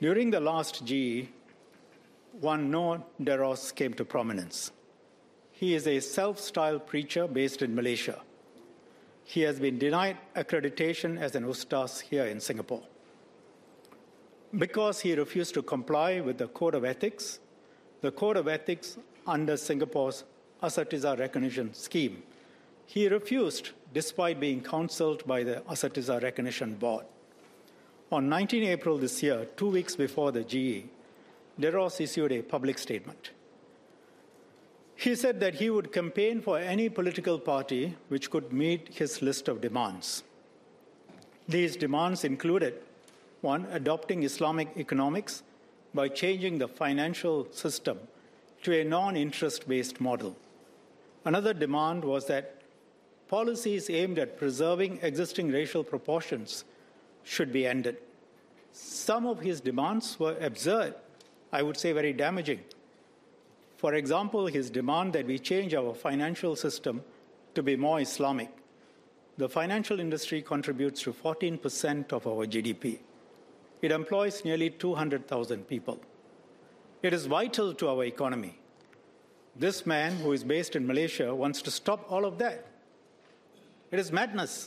During the last GE, one Noor Deros came to prominence. He is a self-styled preacher based in Malaysia. He has been denied accreditation as an ustaz here in Singapore. Because he refused to comply with the Code of Ethics under Singapore's Asatizah Recognition Scheme, he refused despite being counseled by the Asatizah Recognition Board. On 19 April this year, 2 weeks before the GE, Deros issued a public statement. He said that he would campaign for any political party which could meet his list of demands. These demands included, 1, adopting Islamic economics by changing the financial system to a non-interest-based model. Another demand was that policies aimed at preserving existing racial proportions should be ended. Some of his demands were absurd, I would say very damaging. For example, his demand that we change our financial system to be more Islamic. The financial industry contributes to 14% of our GDP. It employs nearly 200,000 people. It is vital to our economy. This man, who is based in Malaysia, wants to stop all of that. It is madness.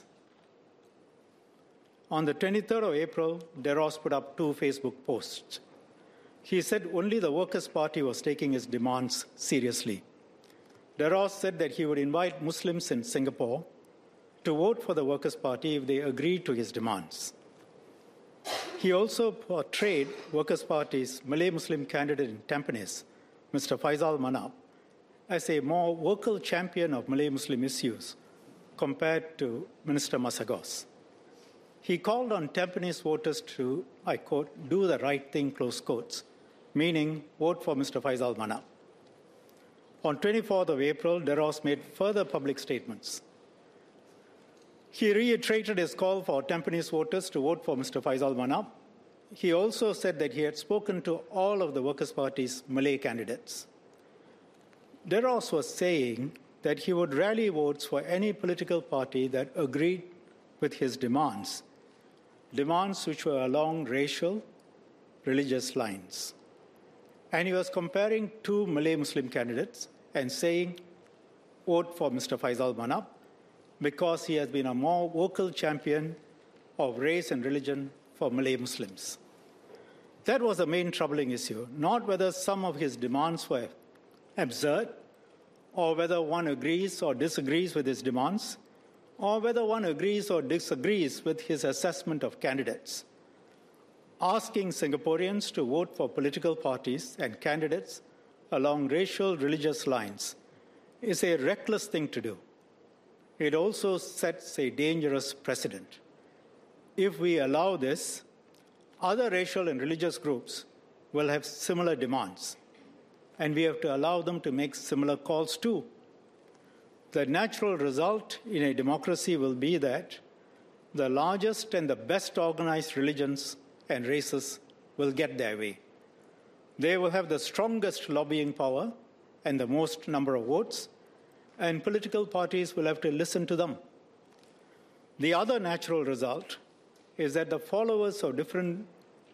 On the 23rd of April, Deros put up 2 Facebook posts. He said only the Workers' Party was taking his demands seriously. Deros said that he would invite Muslims in Singapore to vote for the Workers' Party if they agreed to his demands. He also portrayed Workers' Party's Malay Muslim candidate in Tampines, Mr. Faisal Manap, as a more vocal champion of Malay Muslim issues compared to Minister Masagos. He called on Tampines voters to, I quote, do the right thing, close quotes, meaning vote for Mr. Faisal Manap. On 24th of April, Deros made further public statements. He reiterated his call for Tampines voters to vote for Mr. Faisal Manap. He also said that he had spoken to all of the Workers' Party's Malay candidates. Deros was saying that he would rally votes for any political party that agreed with his demands which were along racial, religious lines. And he was comparing 2 Malay Muslim candidates and saying, vote for Mr. Faisal Manap because he has been a more vocal champion of race and religion for Malay Muslims. That was the main troubling issue, not whether some of his demands were absurd, or whether one agrees or disagrees with his demands, or whether one agrees or disagrees with his assessment of candidates. Asking Singaporeans to vote for political parties and candidates along racial, religious lines is a reckless thing to do. It also sets a dangerous precedent. If we allow this, other racial and religious groups will have similar demands, and we have to allow them to make similar calls too. The natural result in a democracy will be that the largest and the best organized religions and races will get their way. They will have the strongest lobbying power and the most number of votes, and political parties will have to listen to them. The other natural result is that the followers of different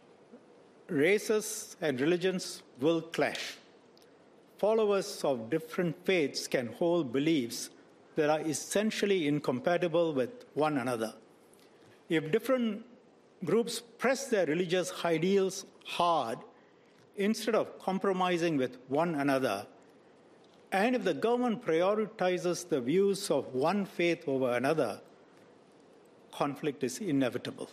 races and religions will clash. Followers of different faiths can hold beliefs that are essentially incompatible with one another. If different groups press their religious ideals hard instead of compromising with one another, and if the government prioritizes the views of one faith over another, conflict is inevitable.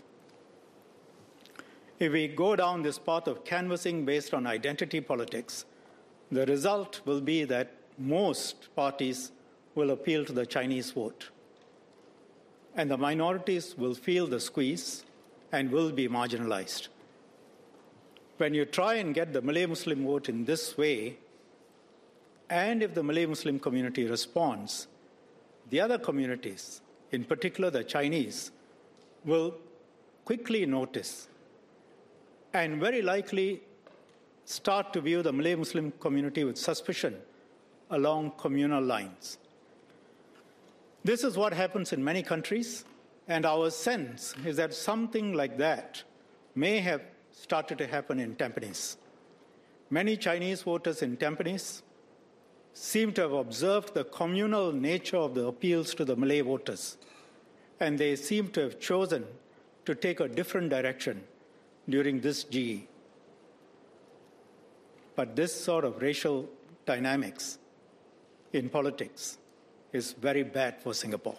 If we go down this path of canvassing based on identity politics, the result will be that most parties will appeal to the Chinese vote, and the minorities will feel the squeeze and will be marginalized. When you try and get the Malay Muslim vote in this way, and if the Malay Muslim community responds, the other communities, in particular the Chinese, will quickly notice and very likely start to view the Malay Muslim community with suspicion along communal lines. This is what happens in many countries, and our sense is that something like that may have started to happen in Tampines. Many Chinese voters in Tampines seem to have observed the communal nature of the appeals to the Malay voters, and they seem to have chosen to take a different direction during this GE. But this sort of racial dynamics in politics is very bad for Singapore.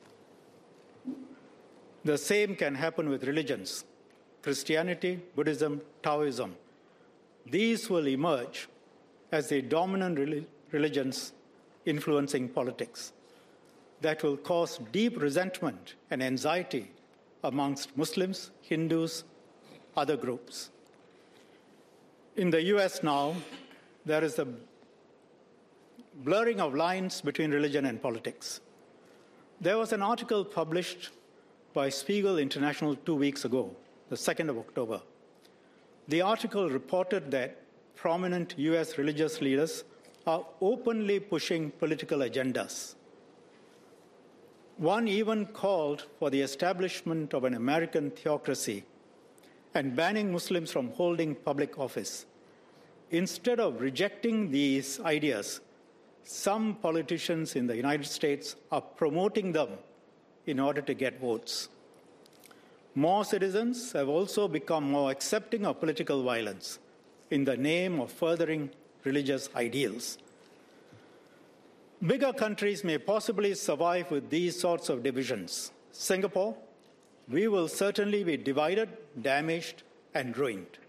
The same can happen with religions. Christianity, Buddhism, Taoism. These will emerge as the dominant religions influencing politics. That will cause deep resentment and anxiety amongst Muslims, Hindus, other groups. In the US now, there is a blurring of lines between religion and politics. There was an article published by Spiegel International 2 weeks ago, the 2nd of October. The article reported that prominent US religious leaders are openly pushing political agendas. One even called for the establishment of an American theocracy and banning Muslims from holding public office. Instead of rejecting these ideas, some politicians in the United States are promoting them in order to get votes. More citizens have also become more accepting of political violence in the name of furthering religious ideals. Bigger countries may possibly survive with these sorts of divisions. Singapore, we will certainly be divided, damaged, and ruined.